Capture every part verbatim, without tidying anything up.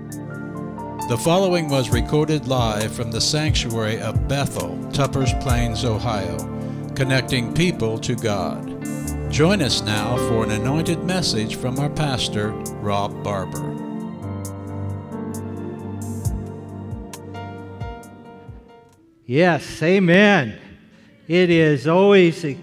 The following was recorded live from the sanctuary of Bethel, Tuppers Plains, Ohio, connecting people to God. Join us now for an anointed message from our pastor, Rob Barber. Yes, amen. It is always a,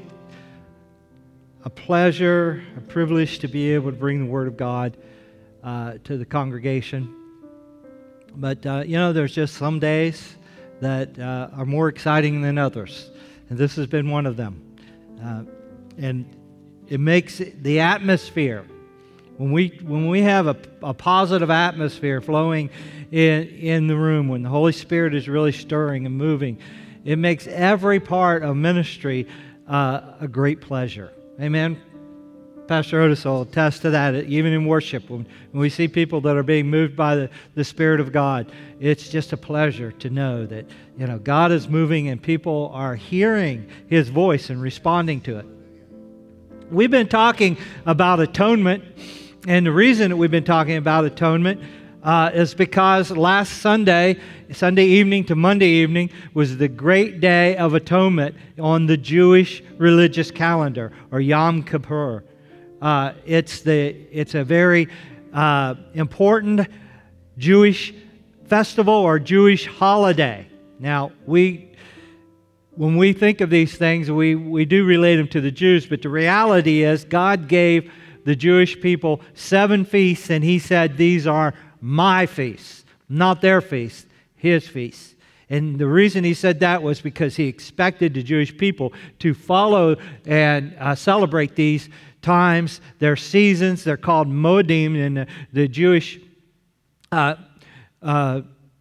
a pleasure, a privilege to be able to bring the Word of God uh, to the congregation. But, uh, you know, there's just some days that uh, are more exciting than others. And this has been one of them. Uh, and it makes the atmosphere, when we when we have a, a positive atmosphere flowing in, in the room, when the Holy Spirit is really stirring and moving, it makes every part of ministry uh, a great pleasure. Amen? Pastor Otis will attest to that, even in worship. When, when we see people that are being moved by the, the Spirit of God, it's just a pleasure to know that, you know, God is moving and people are hearing His voice and responding to it. We've been talking about atonement, and the reason that we've been talking about atonement uh, is because last Sunday, Sunday evening to Monday evening, was the great day of atonement on the Jewish religious calendar, or Yom Kippur. Uh, it's the it's a very uh, important Jewish festival or Jewish holiday. Now, we when we think of these things, we, we do relate them to the Jews, but the reality is God gave the Jewish people seven feasts, and He said, these are my feasts, not their feasts, His feasts. And the reason He said that was because He expected the Jewish people to follow and uh, celebrate these times, their seasons. They're called Moedim in the, the Jewish uh, uh,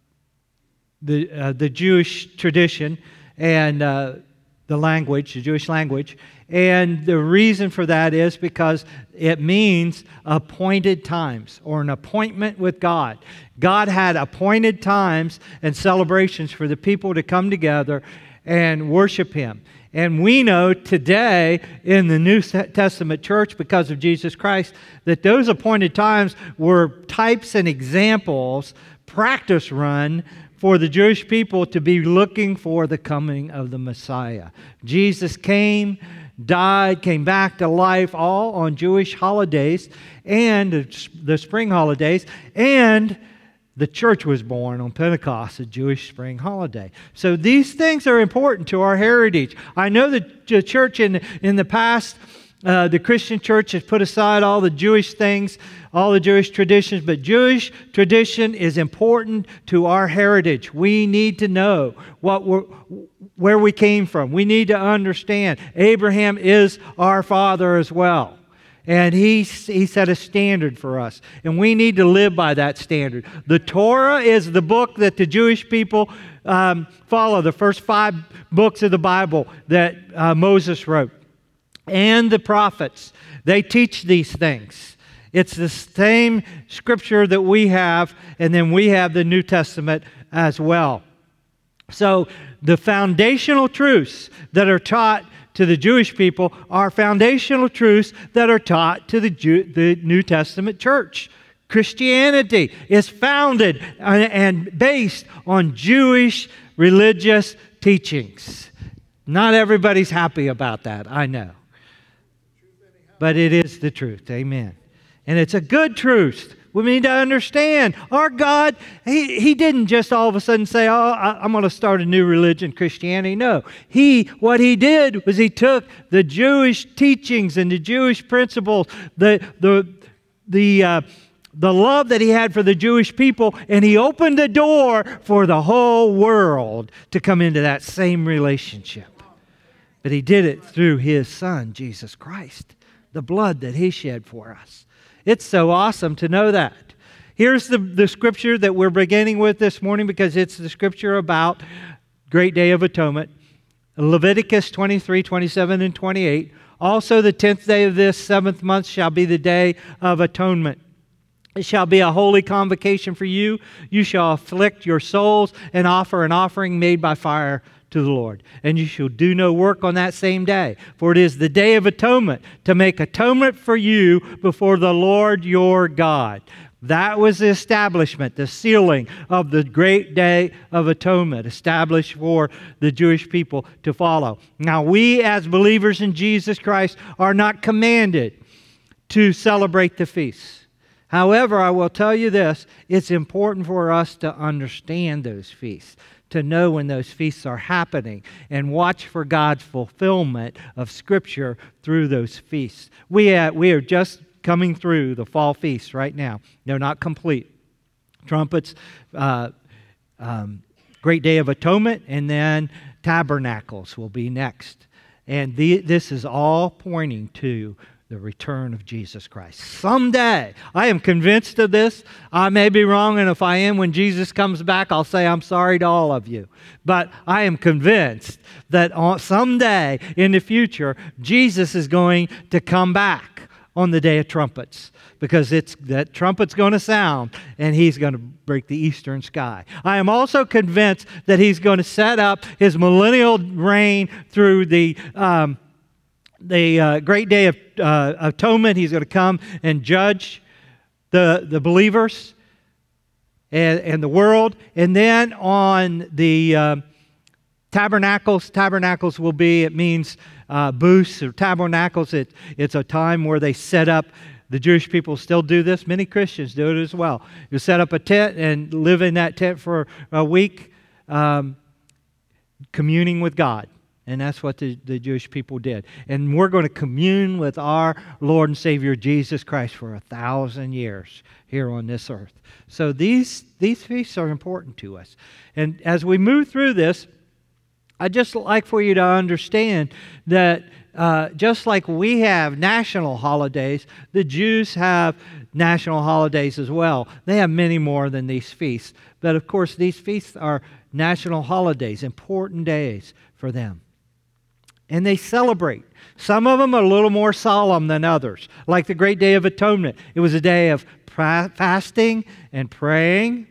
the uh, the Jewish tradition and uh, the language, the Jewish language. And the reason for that is because it means appointed times or an appointment with God. God had appointed times and celebrations for the people to come together and worship Him. And we know today in the New Testament church, because of Jesus Christ, that those appointed times were types and examples, practice run for the Jewish people to be looking for the coming of the Messiah. Jesus came, died, came back to life, all on Jewish holidays and the spring holidays, and the church was born on Pentecost, a Jewish spring holiday. So these things are important to our heritage. I know that the church in, in the past, uh, the Christian church has put aside all the Jewish things, all the Jewish traditions, but Jewish tradition is important to our heritage. We need to know what we're, where we came from. We need to understand Abraham is our father as well. And he, he set a standard for us. And we need to live by that standard. The Torah is the book that the Jewish people um, follow, the first five books of the Bible that uh, Moses wrote. And the prophets, they teach these things. It's the same scripture that we have, and then we have the New Testament as well. So the foundational truths that are taught to the Jewish people are foundational truths that are taught to the, Jew, the New Testament church. Christianity is founded and based on Jewish religious teachings. Not everybody's happy about that, I know. But it is the truth, amen. And it's a good truth. We need to understand our God, He, he didn't just all of a sudden say, oh, I, I'm going to start a new religion, Christianity. No. He, what He did was He took the Jewish teachings and the Jewish principles, the, the, the, uh, the love that He had for the Jewish people, and He opened the door for the whole world to come into that same relationship. But He did it through His Son, Jesus Christ, the blood that He shed for us. It's so awesome to know that. Here's the, the scripture that we're beginning with this morning because it's the scripture about Great Day of Atonement. Leviticus twenty-three, twenty-seven, and twenty-eight. Also the tenth day of this seventh month shall be the day of atonement. It shall be a holy convocation for you. You shall afflict your souls and offer an offering made by fire to the Lord. And you shall do no work on that same day, for it is the day of atonement, to make atonement for you before the Lord your God. That was the establishment, the sealing of the great day of atonement, established for the Jewish people to follow. Now, we as believers in Jesus Christ are not commanded to celebrate the feasts. However, I will tell you this, it's important for us to understand those feasts, to know when those feasts are happening, and watch for God's fulfillment of Scripture through those feasts. We, uh, we are just coming through the fall feasts right now. They're not complete. Trumpets, uh, um, Great Day of Atonement, and then Tabernacles will be next. And the, this is all pointing to the return of Jesus Christ. Someday, I am convinced of this. I may be wrong, and if I am, when Jesus comes back, I'll say I'm sorry to all of you. But I am convinced that someday in the future, Jesus is going to come back on the day of trumpets, because it's that trumpet's going to sound and He's going to break the eastern sky. I am also convinced that He's going to set up His millennial reign through the um, the uh, great day of uh, atonement. He's going to come and judge the the believers and, and the world. And then on the uh, tabernacles, tabernacles will be, it means Uh, booths or tabernacles. It, it's a time where they set up, the Jewish people still do this. Many Christians do it as well. You set up a tent and live in that tent for a week, um, communing with God. And that's what the, the Jewish people did. And we're going to commune with our Lord and Savior Jesus Christ for a thousand years here on this earth. So these, these feasts are important to us. And as we move through this, I'd just like for you to understand that uh, just like we have national holidays, the Jews have national holidays as well. They have many more than these feasts. But of course, these feasts are national holidays, important days for them. And they celebrate. Some of them are a little more solemn than others, like the Great Day of Atonement. It was a day of pra- fasting and praying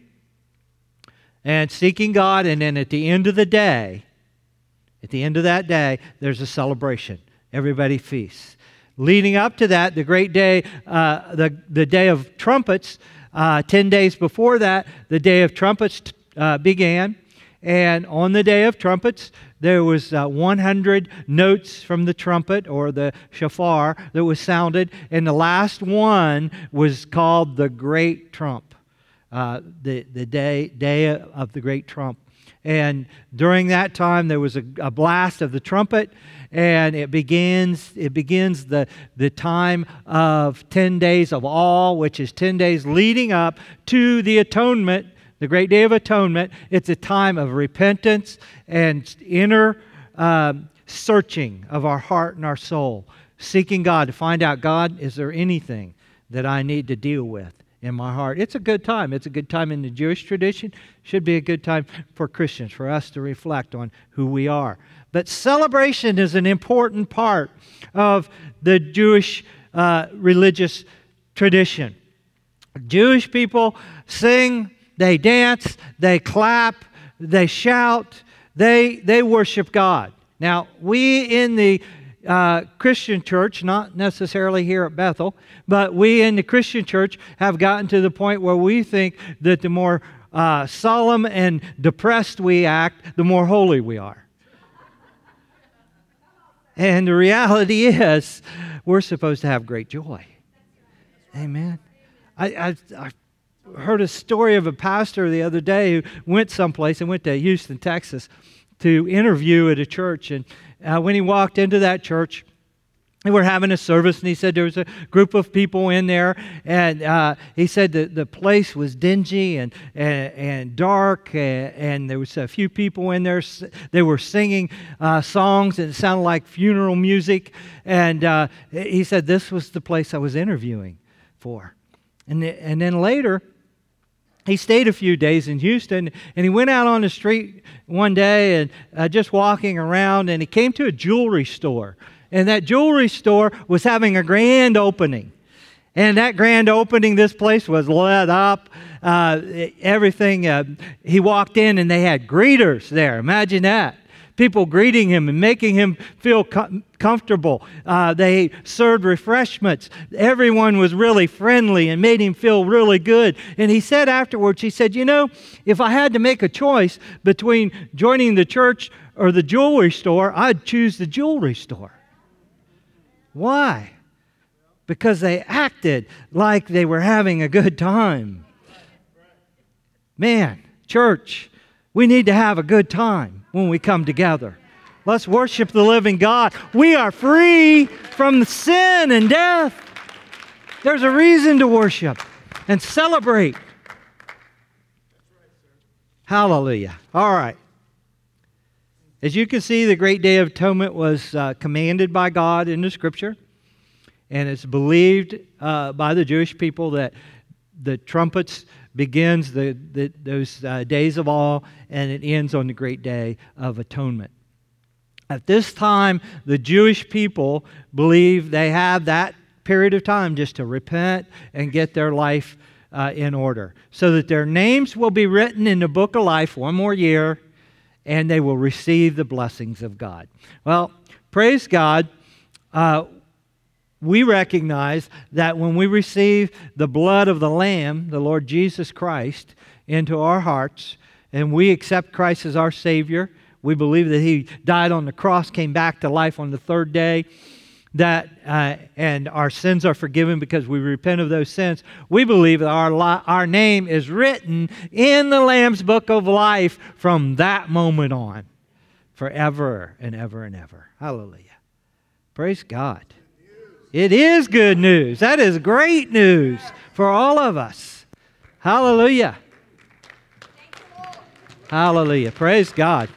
and seeking God, and then at the end of the day, At the end of that day, there's a celebration. Everybody feasts. Leading up to that, the great day, uh, the, the day of trumpets, uh, ten days before that, the day of trumpets uh, began. And on the day of trumpets, there was uh, one hundred notes from the trumpet, or the shofar, that was sounded. And the last one was called the Great Trump, uh, the, the day, day of the Great Trump. And during that time, there was a, a blast of the trumpet, and it begins it begins the, the time of ten days of awe, which is ten days leading up to the atonement, the great day of atonement. It's a time of repentance and inner uh, searching of our heart and our soul, seeking God to find out, God, is there anything that I need to deal with in my heart? It's a good time. It's a good time in the Jewish tradition. Should be a good time for Christians, for us to reflect on who we are. But celebration is an important part of the Jewish uh, religious tradition. Jewish people sing, they dance, they clap, they shout, they, they worship God. Now, we in the Uh, Christian church, not necessarily here at Bethel, but we in the Christian church have gotten to the point where we think that the more uh, solemn and depressed we act, the more holy we are. And the reality is, we're supposed to have great joy. Amen. I, I, I heard a story of a pastor the other day who went someplace and went to Houston, Texas, to interview at a church. And Uh, when he walked into that church, they were having a service, and he said there was a group of people in there, and uh, he said that the place was dingy and and, and dark, and, and there was a few people in there. They were singing uh, songs, and it sounded like funeral music. And uh, he said, this was the place I was interviewing for. And, and then later, he stayed a few days in Houston, and he went out on the street one day and uh, just walking around, and he came to a jewelry store. And that jewelry store was having a grand opening. And that grand opening, this place was lit up. Uh, everything, uh, he walked in and they had greeters there. Imagine that. people greeting him and making him feel com- comfortable. Uh, they served refreshments. Everyone was really friendly and made him feel really good. And he said afterwards, he said, you know, if I had to make a choice between joining the church or the jewelry store, I'd choose the jewelry store. Why? Because they acted like they were having a good time. Man, church, we need to have a good time when we come together. Let's worship the living God. We are free from sin and death. There's a reason to worship and celebrate. Hallelujah. All right. As you can see, the Great Day of Atonement was uh, commanded by God in the Scripture. And it's believed uh, by the Jewish people that the trumpets begins the, the, those uh, days of awe, and it ends on the Great Day of Atonement. At this time, the Jewish people believe they have that period of time just to repent and get their life uh, in order, so that their names will be written in the book of life one more year, and they will receive the blessings of God. Well, praise God. Uh, We recognize that when we receive the blood of the Lamb, the Lord Jesus Christ, into our hearts, and we accept Christ as our Savior, we believe that He died on the cross, came back to life on the third day, that uh, and our sins are forgiven because we repent of those sins. We believe that our, li- our name is written in the Lamb's book of life from that moment on, forever and ever and ever. Hallelujah. Praise God. It is good news. That is great news for all of us. Hallelujah. Hallelujah. Praise God.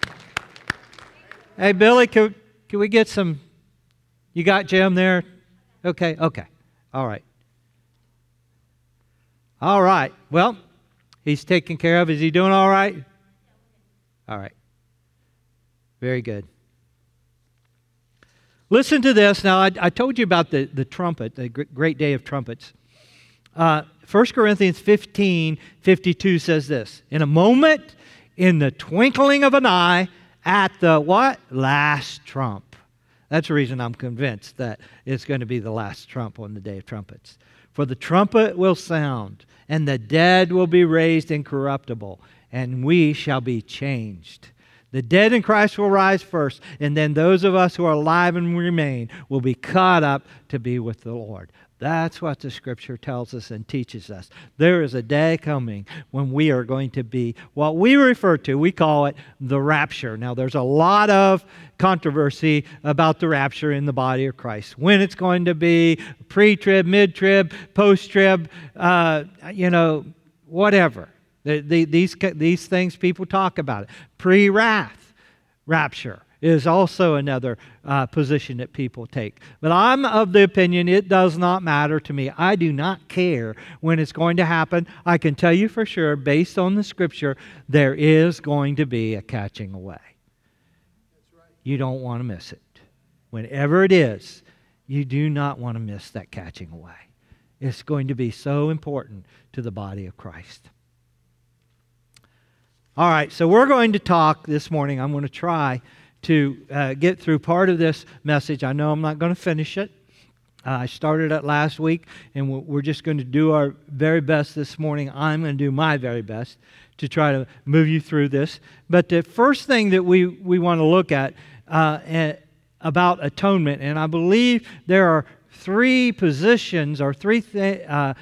Hey, Billy, can, can we get some... You got Jim there? Okay, okay. All right. All right. Well, he's taken care of. Is he doing all right? All right. Very good. Listen to this. Now, I, I told you about the, the trumpet, the great day of trumpets. Uh, First Corinthians fifteen fifty-two says this: in a moment, in the twinkling of an eye, at the what? Last trump. That's the reason I'm convinced that it's going to be the last trump on the day of trumpets. For the trumpet will sound, and the dead will be raised incorruptible, and we shall be changed. The dead in Christ will rise first, and then those of us who are alive and remain will be caught up to be with the Lord. That's what the Scripture tells us and teaches us. There is a day coming when we are going to be what we refer to, we call it the rapture. Now, there's a lot of controversy about the rapture in the body of Christ. When it's going to be, pre-trib, mid-trib, post-trib, uh, you know, whatever. The, the, these, these things people talk about it. Pre-wrath rapture is also another uh, position that people take. But I'm of the opinion it does not matter to me. I do not care when it's going to happen. I can tell you for sure, based on the Scripture, there is going to be a catching away. You don't want to miss it. Whenever it is, you do not want to miss that catching away. It's going to be so important to the body of Christ. All right, so we're going to talk this morning. I'm going to try to uh, get through part of this message. I know I'm not going to finish it. Uh, I started it last week, and we're just going to do our very best this morning. I'm going to do my very best to try to move you through this. But the first thing that we, we want to look at uh, about atonement, and I believe there are three positions or three things. Uh,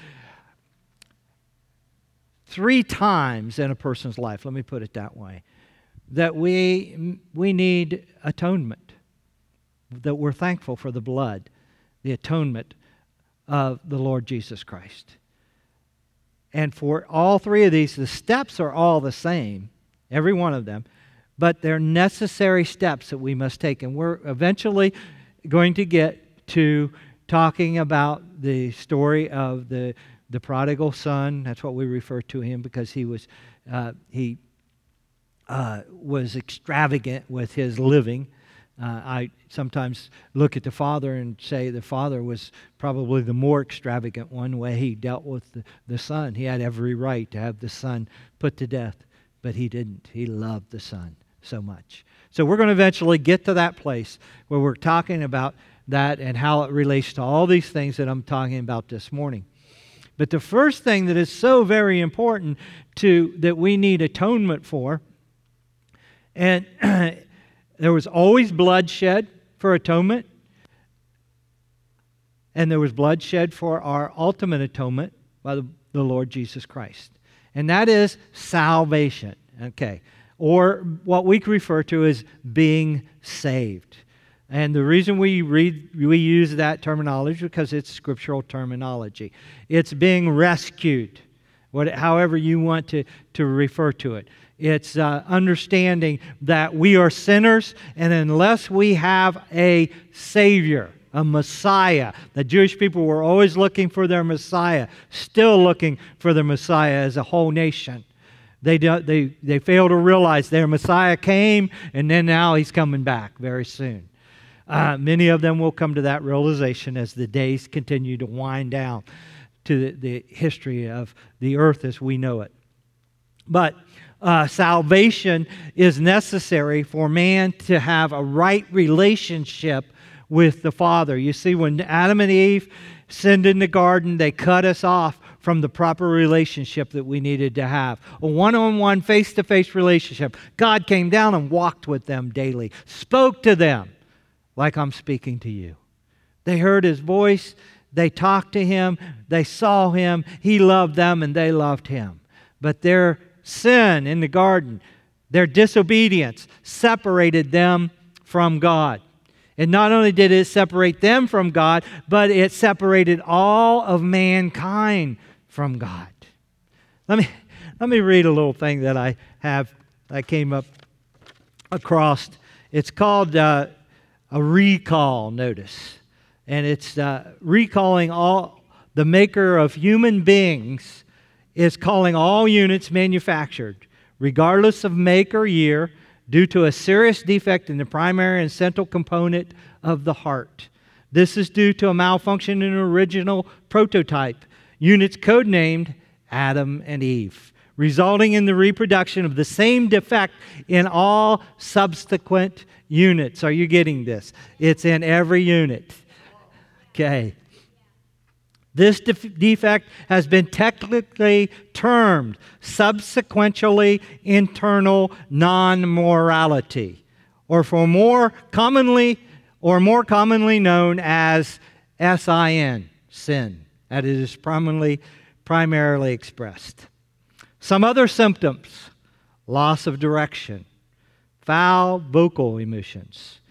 Three times in a person's life, let me put it that way, that we we need atonement, that we're thankful for the blood, the atonement of the Lord Jesus Christ. And for all three of these, the steps are all the same, every one of them, but they're necessary steps that we must take. And we're eventually going to get to talking about the story of the The prodigal son. That's what we refer to him, because he was uh, he uh, was extravagant with his living. Uh, I sometimes look at the father and say the father was probably the more extravagant one, way he dealt with the, the son. He had every right to have the son put to death, but he didn't. He loved the son so much. So we're going to eventually get to that place where we're talking about that and how it relates to all these things that I'm talking about this morning. But the first thing that is so very important to that we need atonement for, and there was always bloodshed for atonement, and there was bloodshed for our ultimate atonement by the, the Lord Jesus Christ. And that is salvation, okay, or what we refer to as being saved. And the reason we read, we use that terminology is because it's scriptural terminology. It's being rescued, what, however you want to, to refer to it. It's uh, understanding that we are sinners, and unless we have a Savior, a Messiah, the Jewish people were always looking for their Messiah, still looking for their Messiah as a whole nation. They, do, they, they fail to realize their Messiah came, and then now He's coming back very soon. Uh, many of them will come to that realization as the days continue to wind down to the, the history of the earth as we know it. But uh, salvation is necessary for man to have a right relationship with the Father. You see, when Adam and Eve sinned in the garden, they cut us off from the proper relationship that we needed to have. A one-on-one, face-to-face relationship. God came down and walked with them daily, spoke to them like I'm speaking to you. They heard His voice, they talked to Him, they saw Him, He loved them, and they loved Him. But their sin in the garden, their disobedience, separated them from God. And not only did it separate them from God, but it separated all of mankind from God. Let me, let me read a little thing that I have, I came up across. It's called uh, a recall notice. And it's uh, recalling all, the maker of human beings is calling all units manufactured, regardless of make or year, due to a serious defect in the primary and central component of the heart. This is due to a malfunction in an original prototype, units codenamed Adam and Eve, resulting in the reproduction of the same defect in all subsequent units. Are you getting this? It's in every unit. Okay. This def- defect has been technically termed subsequently internal non-morality, or for more commonly or more commonly known as S I N, sin, as it is primarily primarily expressed. Some other symptoms: loss of direction, foul vocal emissions,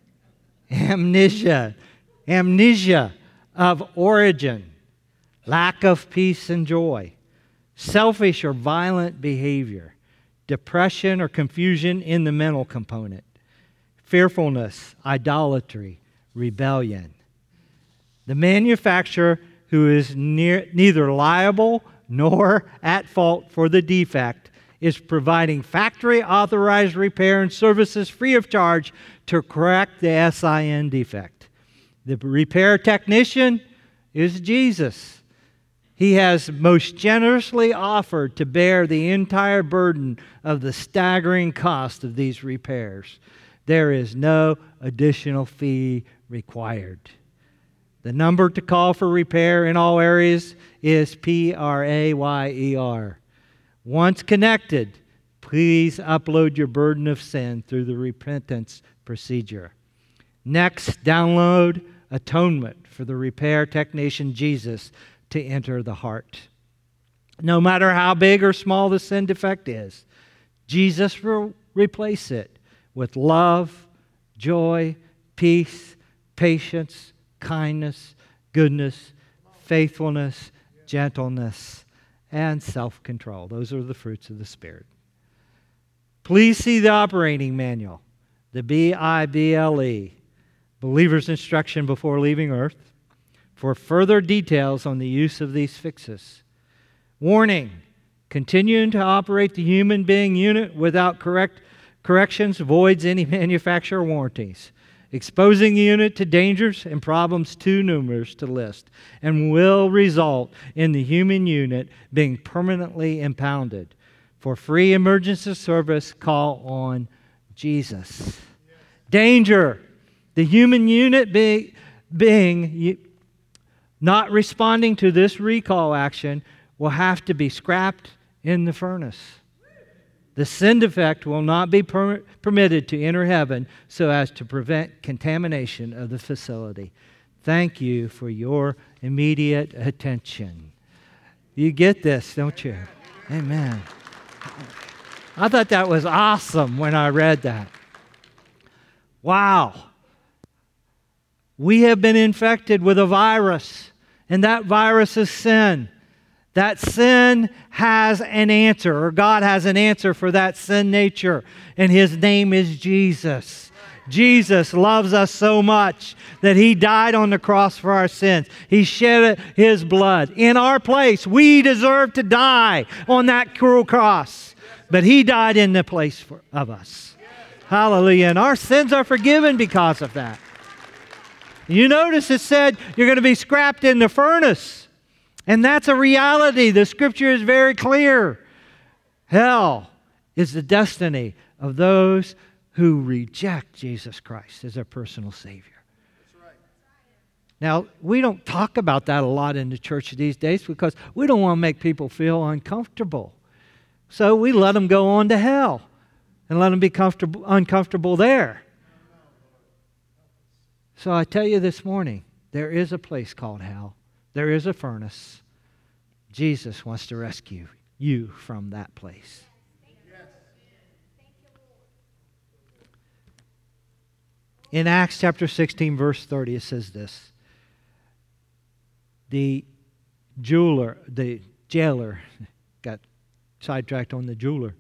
amnesia, amnesia of origin, lack of peace and joy, selfish or violent behavior, depression or confusion in the mental component, fearfulness, idolatry, rebellion. The manufacturer, who is near, neither liable nor at fault for the defect, is providing factory-authorized repair and services free of charge to correct the S I N defect. The repair technician is Jesus. He has most generously offered to bear the entire burden of the staggering cost of these repairs. There is no additional fee required. The number to call for repair in all areas is P R A Y E R. Once connected, please upload your burden of sin through the repentance procedure. Next, download atonement for the repair technician Jesus to enter the heart. No matter how big or small the sin defect is, Jesus will replace it with love, joy, peace, patience, kindness, goodness, faithfulness, gentleness, and self-control. Those are the fruits of the Spirit. Please see the operating manual, the B I B L E, Believer's Instruction Before Leaving Earth, for further details on the use of these fixes. Warning: continuing to operate the human being unit without correct corrections voids any manufacturer warranties, exposing the unit to dangers and problems too numerous to list, and will result in the human unit being permanently impounded. For free emergency service, call on Jesus. Danger. The human unit be, being not responding to this recall action will have to be scrapped in the furnace. The sin defect will not be per- permitted to enter heaven so as to prevent contamination of the facility. Thank you for your immediate attention. You get this, don't you? Amen. I thought that was awesome when I read that. Wow. We have been infected with a virus, and that virus is sin. That sin has an answer, or God has an answer for that sin nature, and His name is Jesus. Jesus loves us so much that He died on the cross for our sins. He shed His blood in our place. We deserve to die on that cruel cross, but He died in the place for, of us. Hallelujah. And our sins are forgiven because of that. You notice it said you're going to be scrapped in the furnace. And that's a reality. The Scripture is very clear. Hell is the destiny of those who reject Jesus Christ as their personal Savior. That's right. Now, we don't talk about that a lot in the church these days because we don't want to make people feel uncomfortable. So we let them go on to hell and let them be comfortable, uncomfortable there. So I tell you this morning, there is a place called hell. There is a furnace. Jesus wants to rescue you from that place. In Acts chapter sixteen, verse thirty, it says this. The jeweler, the jailer, got sidetracked on the jeweler.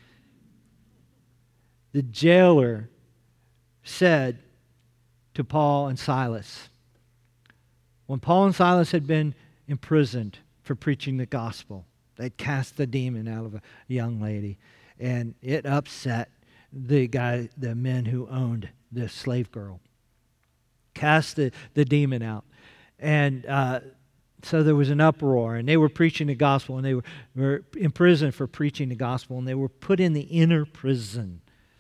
The jailer said to Paul and Silas, when Paul and Silas had been imprisoned for preaching the gospel, they'd cast the demon out of a young lady, and it upset the guy, the men who owned this slave girl. Cast the, the demon out. And uh, so there was an uproar, and they were preaching the gospel, and they were, were in prison for preaching the gospel, and they were put in the inner prison.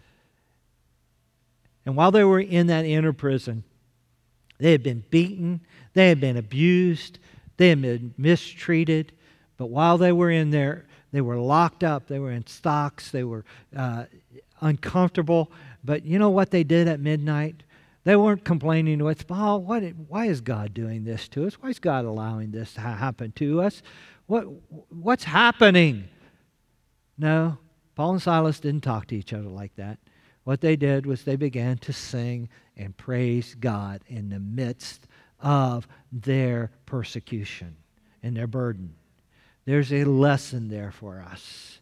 And while they were in that inner prison, they had been beaten, they had been abused, they had been mistreated. But while they were in there, they were locked up, they were in stocks, they were uh, uncomfortable. But you know what they did at midnight? They weren't complaining to us, Paul, what, why is God doing this to us? Why is God allowing this to happen to us? What, what's happening? No, Paul and Silas didn't talk to each other like that. What they did was they began to sing and praise God in the midst of their persecution and their burden. There's a lesson there for us.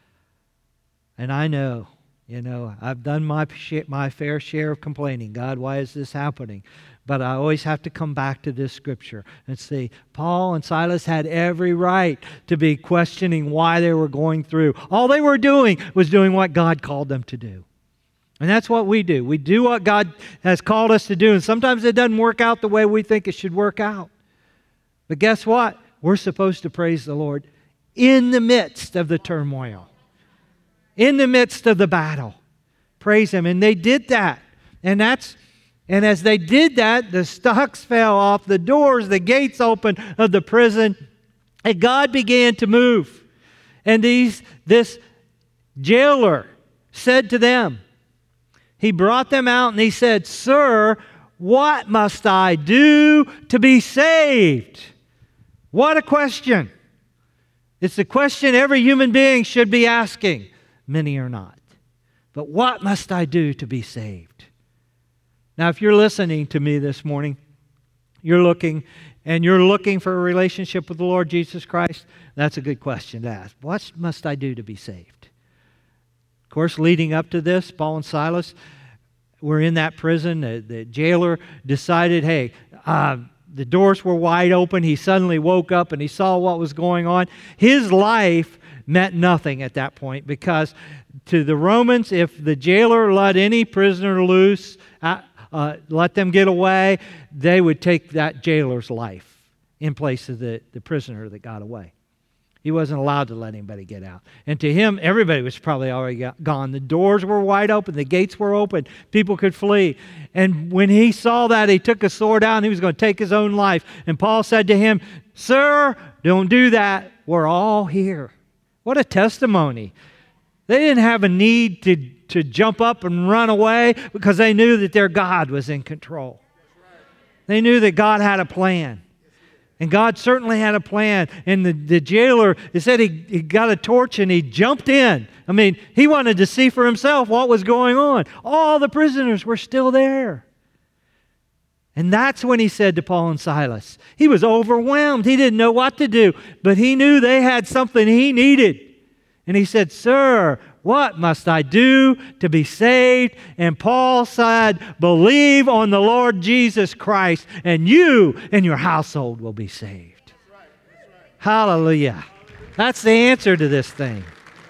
And I know, you know, I've done my, my fair share of complaining. God, why is this happening? But I always have to come back to this scripture and say, Paul and Silas had every right to be questioning why they were going through. All they were doing was doing what God called them to do. And that's what we do. We do what God has called us to do. And sometimes it doesn't work out the way we think it should work out. But guess what? We're supposed to praise the Lord in the midst of the turmoil. In the midst of the battle. Praise Him. And they did that. And that's and as they did that, the stocks fell off, the doors, the gates opened of the prison, and God began to move. And these this jailer said to them, he brought them out and he said, Sir, what must I do to be saved? What a question. It's the question every human being should be asking. Many are not. But what must I do to be saved? Now, if you're listening to me this morning, you're looking and you're looking for a relationship with the Lord Jesus Christ, that's a good question to ask. What must I do to be saved? Of course, leading up to this, Paul and Silas were in that prison. The, the jailer decided, hey, uh, the doors were wide open. He suddenly woke up and he saw what was going on. His life meant nothing at that point because to the Romans, if the jailer let any prisoner loose, uh, uh, let them get away, they would take that jailer's life in place of the, the prisoner that got away. He wasn't allowed to let anybody get out. And to him, everybody was probably already got, gone. The doors were wide open. The gates were open. People could flee. And when he saw that, he took a sword out and he was going to take his own life. And Paul said to him, "Sir, don't do that. We're all here." What a testimony. They didn't have a need to, to jump up and run away because they knew that their God was in control. They knew that God had a plan. And God certainly had a plan. And the, the jailer, it said he, he got a torch and he jumped in. I mean, he wanted to see for himself what was going on. All the prisoners were still there. And that's when he said to Paul and Silas, he was overwhelmed. He didn't know what to do, but he knew they had something he needed. And he said, "Sir, what must I do to be saved?" And Paul said, "Believe on the Lord Jesus Christ, and you and your household will be saved." That's right. That's right. Hallelujah. That's the answer to this thing.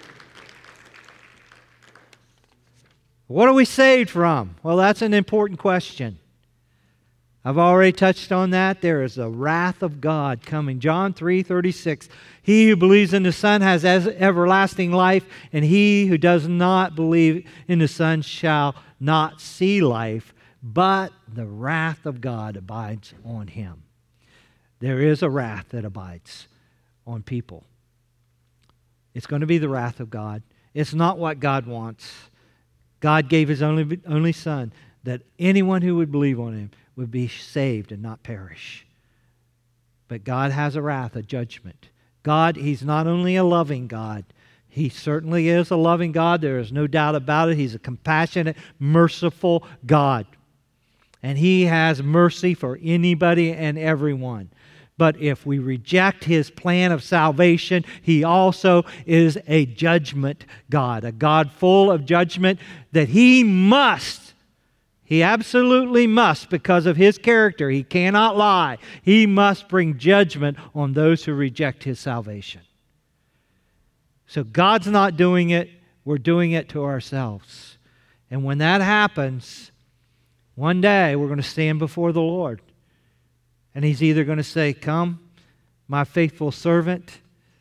What are we saved from? Well, that's an important question. I've already touched on that. There is a wrath of God coming. John three thirty-six. He who believes in the Son has everlasting life, and he who does not believe in the Son shall not see life, but the wrath of God abides on him. There is a wrath that abides on people. It's going to be the wrath of God. It's not what God wants. God gave His only, only Son that anyone who would believe on Him would be saved and not perish. But God has a wrath, a judgment. God, He's not only a loving God, He certainly is a loving God. There is no doubt about it. He's a compassionate, merciful God. And He has mercy for anybody and everyone. But if we reject His plan of salvation, He also is a judgment God, a God full of judgment that He must He absolutely must, because of His character. He cannot lie. He must bring judgment on those who reject His salvation. So God's not doing it. We're doing it to ourselves. And when that happens, one day we're going to stand before the Lord. And He's either going to say, "Come, my faithful servant,"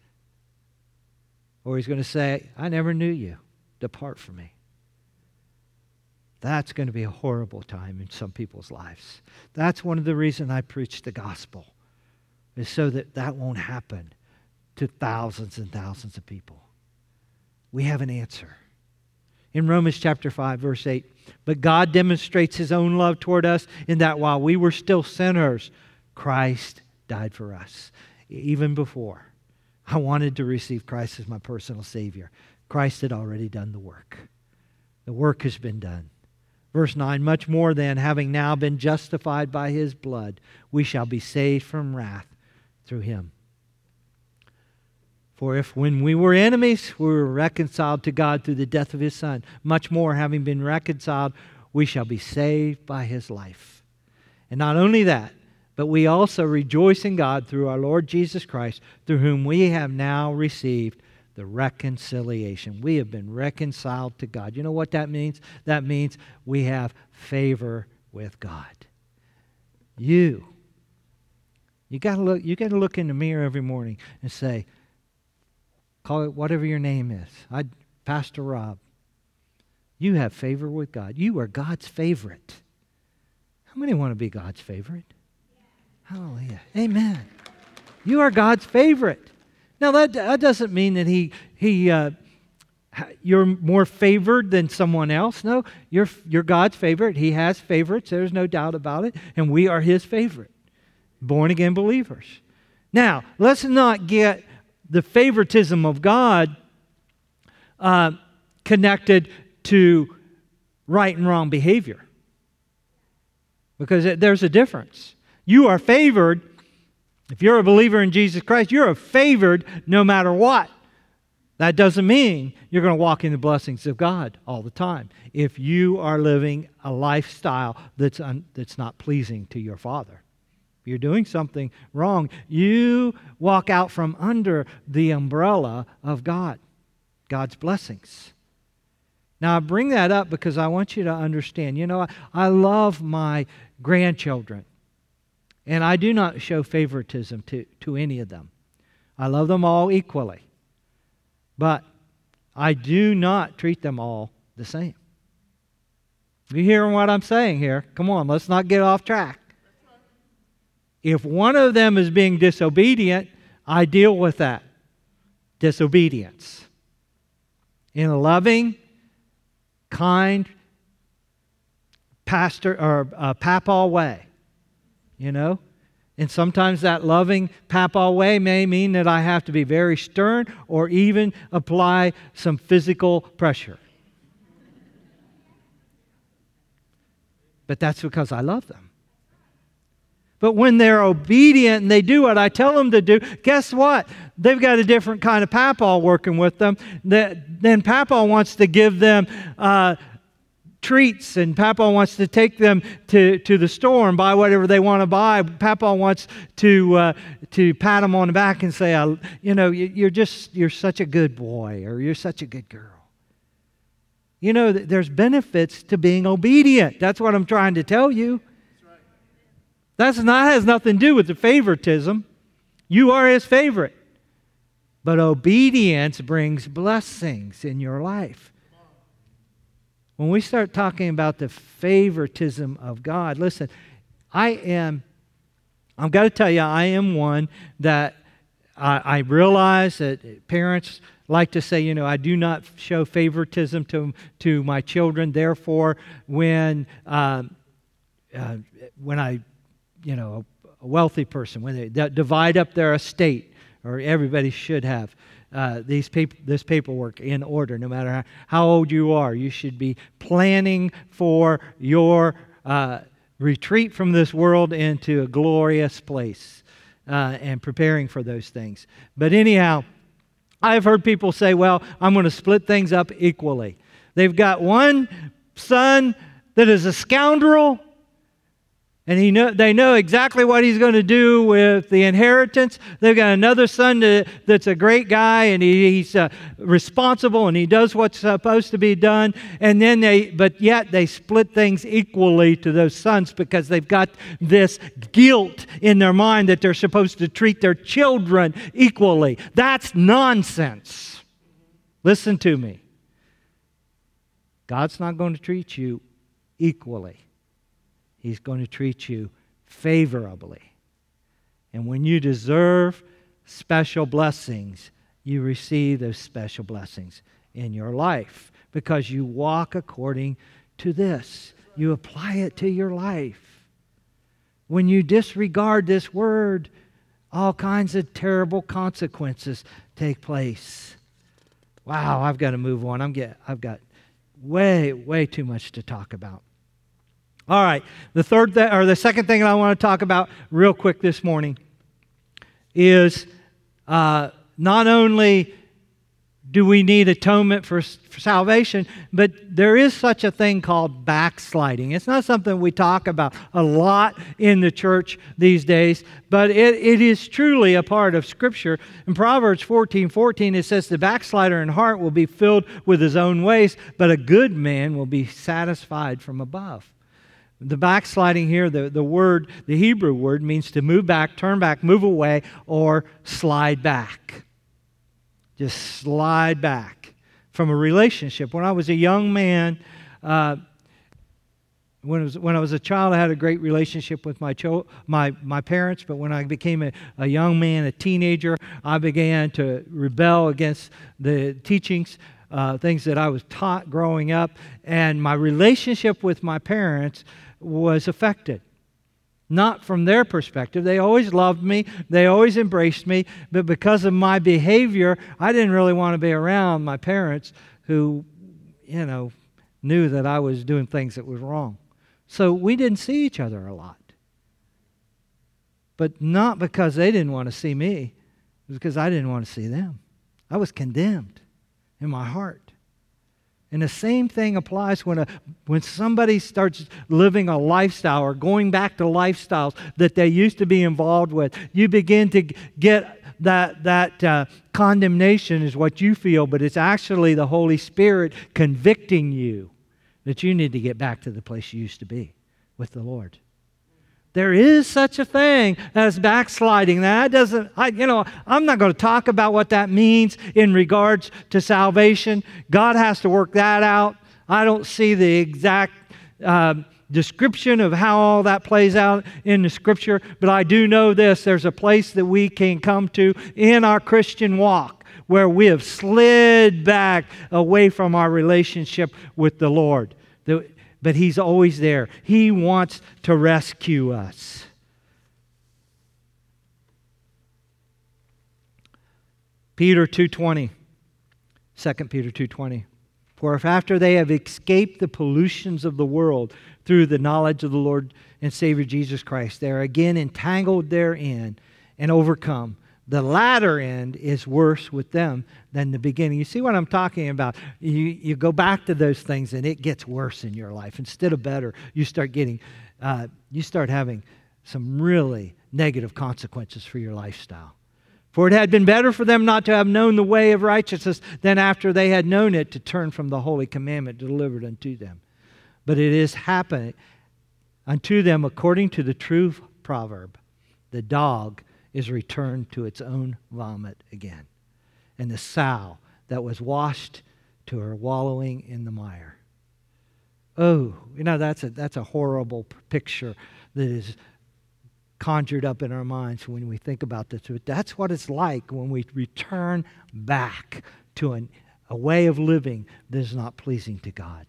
or He's going to say, "I never knew you. Depart from me." That's going to be a horrible time in some people's lives. That's one of the reasons I preach the gospel, is so that that won't happen to thousands and thousands of people. We have an answer. In Romans chapter five, verse eight, "But God demonstrates His own love toward us in that while we were still sinners, Christ died for us." Even before I wanted to receive Christ as my personal Savior, Christ had already done the work. The work has been done. Verse nine, "Much more then, having now been justified by His blood, we shall be saved from wrath through Him. For if when we were enemies, we were reconciled to God through the death of His Son, much more, having been reconciled, we shall be saved by His life. And not only that, but we also rejoice in God through our Lord Jesus Christ, through whom we have now received the reconciliation." We have been reconciled to God. You know what that means? That means we have favor with God. You, you got to look. You got to look in the mirror every morning and say, call it whatever your name is. I, Pastor Rob. You have favor with God. You are God's favorite. How many want to be God's favorite? Hallelujah. Amen. You are God's favorite. Now, that, that doesn't mean that he, he, uh, you're more favored than someone else. No, you're, you're God's favorite. He has favorites. There's no doubt about it. And we are His favorite, born-again believers. Now, let's not get the favoritism of God uh, connected to right and wrong behavior. Because there's a difference. You are favored. If you're a believer in Jesus Christ, you're favored no matter what. That doesn't mean you're going to walk in the blessings of God all the time. If you are living a lifestyle that's un, that's not pleasing to your Father, if you're doing something wrong, you walk out from under the umbrella of God, God's blessings. Now, I bring that up because I want you to understand. You know, I, I love my grandchildren. And I do not show favoritism to, to any of them. I love them all equally. But I do not treat them all the same. You hearing what I'm saying here? Come on, let's not get off track. If one of them is being disobedient, I deal with that disobedience in a loving, kind, pastor or uh, papaw way, you know. And sometimes that loving papaw way may mean that I have to be very stern or even apply some physical pressure. But that's because I love them. But when they're obedient and they do what I tell them to do, guess what? They've got a different kind of papaw working with them. Then papaw wants to give them uh, treats, and Papa wants to take them to, to the store and buy whatever they want to buy. Papa wants to uh, to pat them on the back and say, I, you know, you're just, you're such a good boy, or you're such a good girl. You know, there's benefits to being obedient. That's what I'm trying to tell you. That's not, has nothing to do with the favoritism. You are His favorite. But obedience brings blessings in your life. When we start talking about the favoritism of God, listen, I am, I've got to tell you, I am one that I, I realize that parents like to say, you know, I do not show favoritism to, to my children. Therefore, when, um, uh, when I, you know, a wealthy person, when they d- divide up their estate, or everybody should have, Uh, these pap- this paperwork in order, no matter how, how old you are. You should be planning for your uh, retreat from this world into a glorious place uh, and preparing for those things. But anyhow, I've heard people say, well, I'm going to split things up equally. They've got one son that is a scoundrel, and he know, they know exactly what he's going to do with the inheritance. They've got another son to, that's a great guy, and he, he's uh, responsible, and he does what's supposed to be done. And then they, but yet they split things equally to those sons because they've got this guilt in their mind that they're supposed to treat their children equally. That's nonsense. Listen to me. God's not going to treat you equally. He's going to treat you favorably. And when you deserve special blessings, you receive those special blessings in your life because you walk according to this. You apply it to your life. When you disregard this word, all kinds of terrible consequences take place. Wow, I've got to move on. I'm get, I've got way, way too much to talk about. All right, the third th- or the second thing I want to talk about real quick this morning is uh, not only do we need atonement for, for salvation, but there is such a thing called backsliding. It's not something we talk about a lot in the church these days, but it, it is truly a part of Scripture. In Proverbs fourteen fourteen, it says, the backslider in heart will be filled with his own ways, but a good man will be satisfied from above. The backsliding here, the, the word, the Hebrew word, means to move back, turn back, move away, or slide back. Just slide back from a relationship. When I was a young man, uh, when, I was, when I was a child, I had a great relationship with my cho- my, my parents, but when I became a, a young man, a teenager, I began to rebel against the teachings Uh, things that I was taught growing up, and my relationship with my parents was affected. Not from their perspective. They always loved me. They always embraced me. But because of my behavior, I didn't really want to be around my parents who, you know, knew that I was doing things that was wrong. So we didn't see each other a lot. But not because they didn't want to see me. It was because I didn't want to see them. I was condemned in my heart. And the same thing applies when a when somebody starts living a lifestyle or going back to lifestyles that they used to be involved with. You begin to get that that uh, condemnation is what you feel, but it's actually the Holy Spirit convicting you that you need to get back to the place you used to be with the Lord. There is such a thing as backsliding. That doesn't, I, you know, I'm not going to talk about what that means in regards to salvation. God has to work that out. I don't see the exact uh, description of how all that plays out in the Scripture, but I do know this. There's a place that we can come to in our Christian walk where we have slid back away from our relationship with the Lord. The, But He's always there. He wants to rescue us. Peter two twenty, Second Peter two twenty. For if after they have escaped the pollutions of the world through the knowledge of the Lord and Savior Jesus Christ, they are again entangled therein and overcome, the latter end is worse with them than the beginning. You see what I'm talking about? You, you go back to those things and it gets worse in your life. Instead of better, you start getting, uh, you start having some really negative consequences for your lifestyle. For it had been better for them not to have known the way of righteousness than after they had known it to turn from the holy commandment delivered unto them. But it is happened unto them according to the true proverb, the dog is returned to its own vomit again, and the sow that was washed to her wallowing in the mire. Oh, you know, that's a, that's a horrible picture that is conjured up in our minds when we think about this. But that's what it's like when we return back to an, a way of living that is not pleasing to God.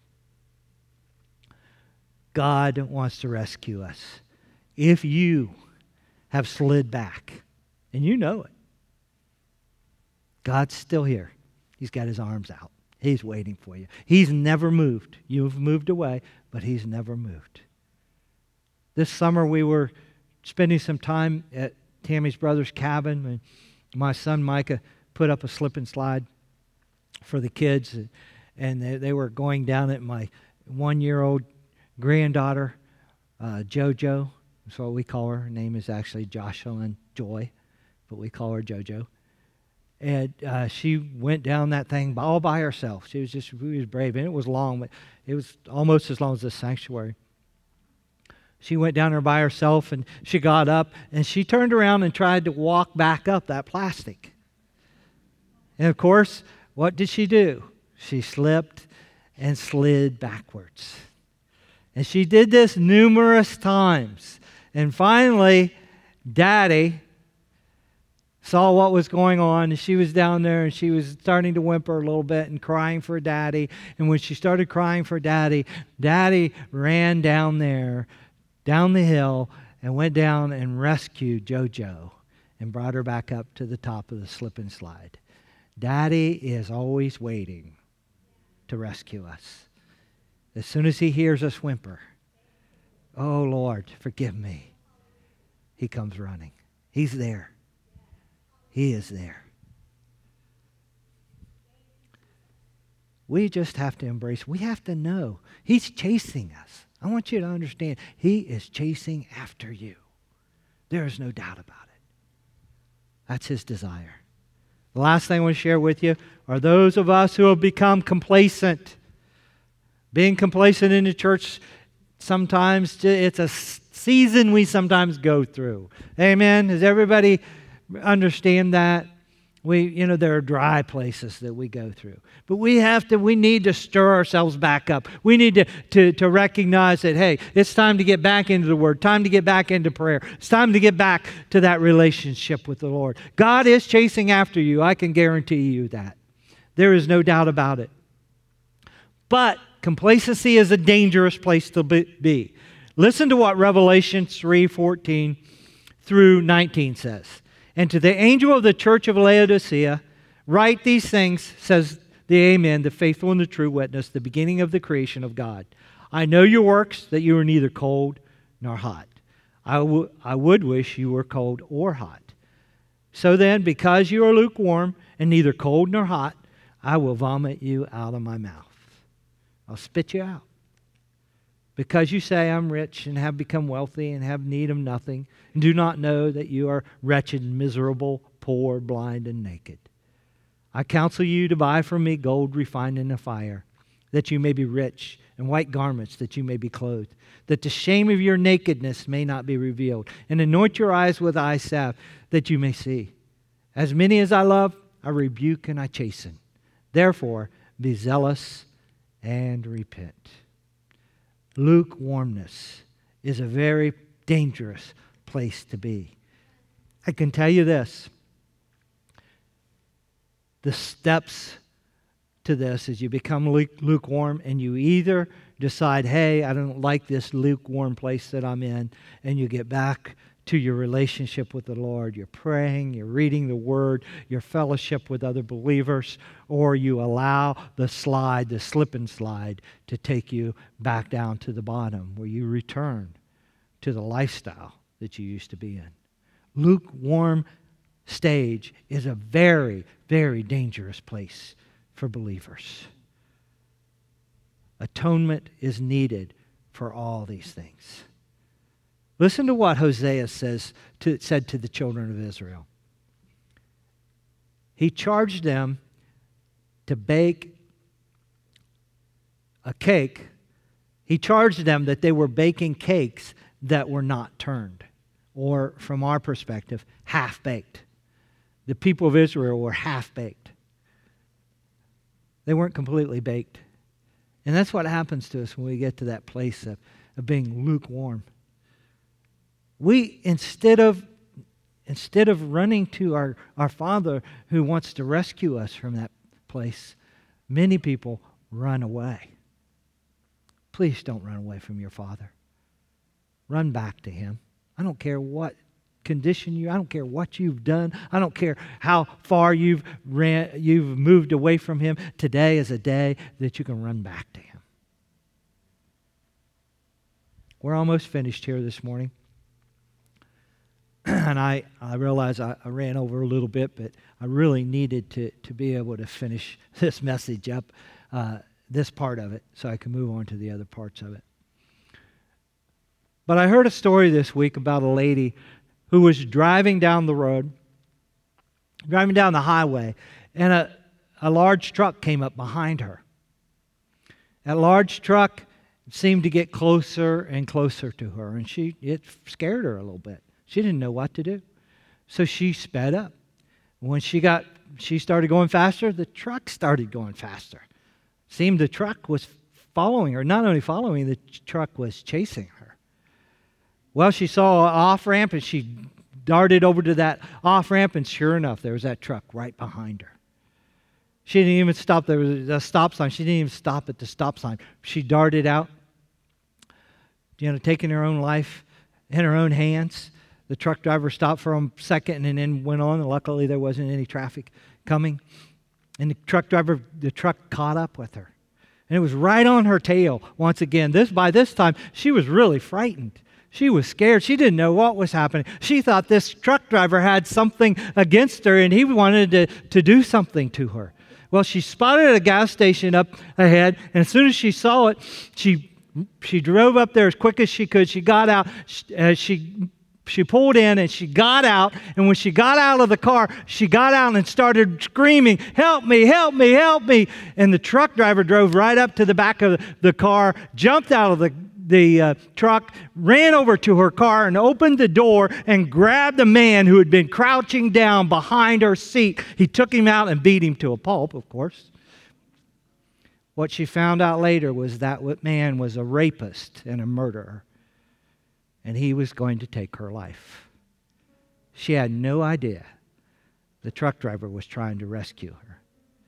God wants to rescue us. If you have slid back, and you know it, God's still here. He's got His arms out. He's waiting for you. He's never moved. You've moved away, but He's never moved. This summer we were spending some time at Tammy's brother's cabin, and my son Micah put up a slip and slide for the kids, and they, they were going down it. My one-year-old granddaughter, uh, JoJo, that's what we call her. Her name is actually Jocelyn Joy, but we call her JoJo. And uh, she went down that thing all by herself. She was just, she was brave, and it was long, but it was almost as long as the sanctuary. She went down there by herself, and she got up, and she turned around and tried to walk back up that plastic. And of course, what did she do? She slipped and slid backwards. And she did this numerous times. And finally, Daddy saw what was going on, and she was down there, and she was starting to whimper a little bit and crying for Daddy. And when she started crying for Daddy, Daddy ran down there, down the hill, and went down and rescued JoJo and brought her back up to the top of the slip and slide. Daddy is always waiting to rescue us. As soon as He hears us whimper, "Oh Lord, forgive me," He comes running. He's there. He is there. We just have to embrace, we have to know He's chasing us. I want you to understand, He is chasing after you. There is no doubt about it. That's His desire. The last thing I want to share with you are those of us who have become complacent. Being complacent in the church, sometimes it's a season we sometimes go through. Amen? Does everybody understand that? We, you know, there are dry places that we go through. But we have to, we need to stir ourselves back up. We need to, to, to recognize that, hey, it's time to get back into the Word, time to get back into prayer. It's time to get back to that relationship with the Lord. God is chasing after you. I can guarantee you that. There is no doubt about it. But complacency is a dangerous place to be. Listen to what Revelation three fourteen through nineteen says. And to the angel of the church of Laodicea, write these things, says the Amen, the faithful and the true witness, the beginning of the creation of God. I know your works, that you are neither cold nor hot. I, w- I would wish you were cold or hot. So then, because you are lukewarm and neither cold nor hot, I will vomit you out of my mouth. I'll spit you out. Because you say, I'm rich and have become wealthy and have need of nothing, and do not know that you are wretched, miserable, poor, blind, and naked. I counsel you to buy from me gold refined in the fire, that you may be rich, and white garments that you may be clothed, that the shame of your nakedness may not be revealed, and anoint your eyes with eye salve that you may see. As many as I love, I rebuke and I chasten. Therefore, be zealous and repent. Lukewarmness is a very dangerous place to be. I can tell you this. The steps to this is you become lukewarm and you either decide, hey, I don't like this lukewarm place that I'm in, and you get back to your relationship with the Lord. You're praying, you're reading the Word, your fellowship with other believers, or you allow the slide, the slip and slide, to take you back down to the bottom where you return to the lifestyle that you used to be in. Lukewarm stage is a very, very dangerous place for believers. Atonement is needed for all these things. Listen to what Hosea says to, said to the children of Israel. He charged them to bake a cake. He charged them that they were baking cakes that were not turned, or from our perspective, half-baked. The people of Israel were half-baked. They weren't completely baked. And that's what happens to us when we get to that place of, of being lukewarm. We, instead of instead of running to our, our Father who wants to rescue us from that place, many people run away. Please don't run away from your Father. Run back to Him. I don't care what condition you, I don't care what you've done, I don't care how far you've ran, you've moved away from Him. Today is a day that you can run back to Him. We're almost finished here this morning. And I, I realize I, I ran over a little bit, but I really needed to, to be able to finish this message up, uh, this part of it, so I can move on to the other parts of it. But I heard a story this week about a lady who was driving down the road, driving down the highway, and a, a large truck came up behind her. That large truck seemed to get closer and closer to her, and she it scared her a little bit. She didn't know what to do. So she sped up. When she got, she started going faster, the truck started going faster. Seemed the truck was following her. Not only following, the truck was chasing her. Well, she saw an off-ramp and she darted over to that off-ramp, and sure enough, there was that truck right behind her. She didn't even stop. There was a stop sign. She didn't even stop at the stop sign. She darted out, you know, taking her own life in her own hands. The truck driver stopped for a second and then went on. And luckily, there wasn't any traffic coming. And the truck driver, the truck caught up with her. And it was right on her tail once again. This By this time, she was really frightened. She was scared. She didn't know what was happening. She thought this truck driver had something against her and he wanted to, to do something to her. Well, she spotted a gas station up ahead, and as soon as she saw it, she she drove up there as quick as she could. She got out. Uh, she She pulled in and she got out, and when she got out of the car, she got out and started screaming, "Help me, help me, help me." And the truck driver drove right up to the back of the car, jumped out of the, the uh, truck, ran over to her car and opened the door and grabbed the man who had been crouching down behind her seat. He took him out and beat him to a pulp, of course. What she found out later was that man was a rapist and a murderer, and he was going to take her life. She had no idea the truck driver was trying to rescue her.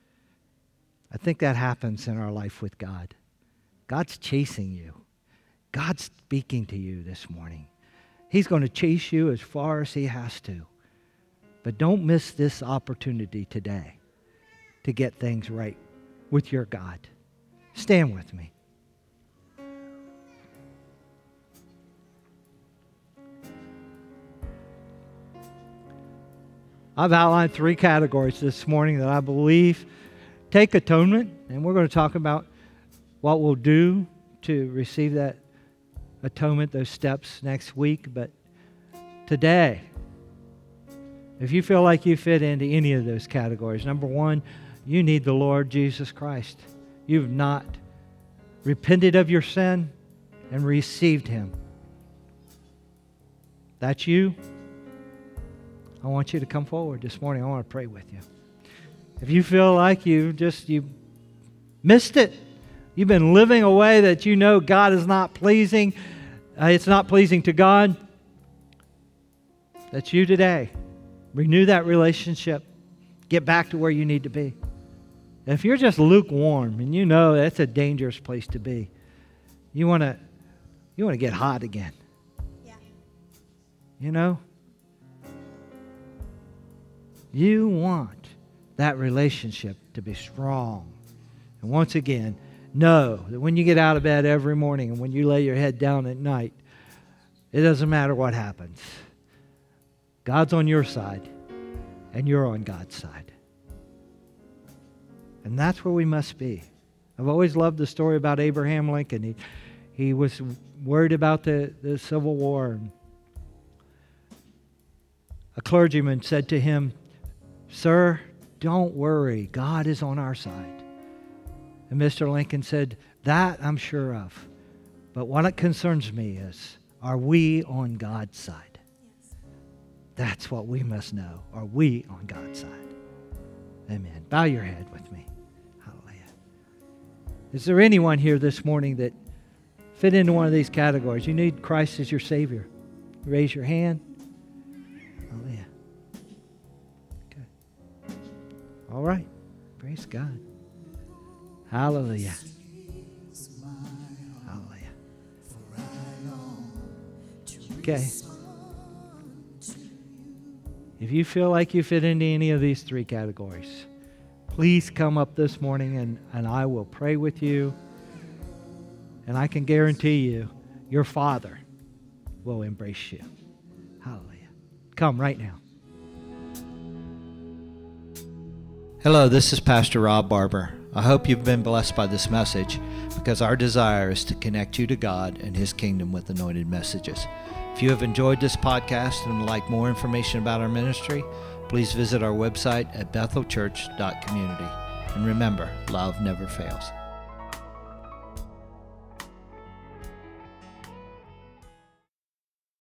I think that happens in our life with God. God's chasing you. God's speaking to you this morning. He's going to chase you as far as He has to. But don't miss this opportunity today to get things right with your God. Stand with me. I've outlined three categories this morning that I believe take atonement, and we're going to talk about what we'll do to receive that atonement, those steps next week. But today, if you feel like you fit into any of those categories, number one, you need the Lord Jesus Christ. You've not repented of your sin, and received Him. That's you. I want you to come forward this morning. I want to pray with you. If you feel like you just you missed it, you've been living a way that you know God is not pleasing, uh, it's not pleasing to God, that's you today. Renew that relationship. Get back to where you need to be. And if you're just lukewarm, and you know that's a dangerous place to be, you want to you want to get hot again. Yeah. You know? You want that relationship to be strong. And once again, know that when you get out of bed every morning and when you lay your head down at night, it doesn't matter what happens. God's on your side, and you're on God's side. And that's where we must be. I've always loved the story about Abraham Lincoln. He, he was worried about the, the Civil War. And a clergyman said to him, "Sir, don't worry. God is on our side." And Mister Lincoln said, "That I'm sure of. But what it concerns me is, are we on God's side?" Yes. That's what we must know. Are we on God's side? Amen. Bow your head with me. Hallelujah. Is there anyone here this morning that fit into one of these categories? You need Christ as your Savior. Raise your hand. Hallelujah. Okay. All right. Praise God. Hallelujah. Hallelujah. Okay. If you feel like you fit into any of these three categories, please come up this morning and, and I will pray with you. And I can guarantee you, your Father will embrace you. Hallelujah. Come right now. Hello, this is Pastor Rob Barber. I hope you've been blessed by this message, because our desire is to connect you to God and His kingdom with anointed messages. If you have enjoyed this podcast and would like more information about our ministry, please visit our website at bethel church dot community. And remember, love never fails.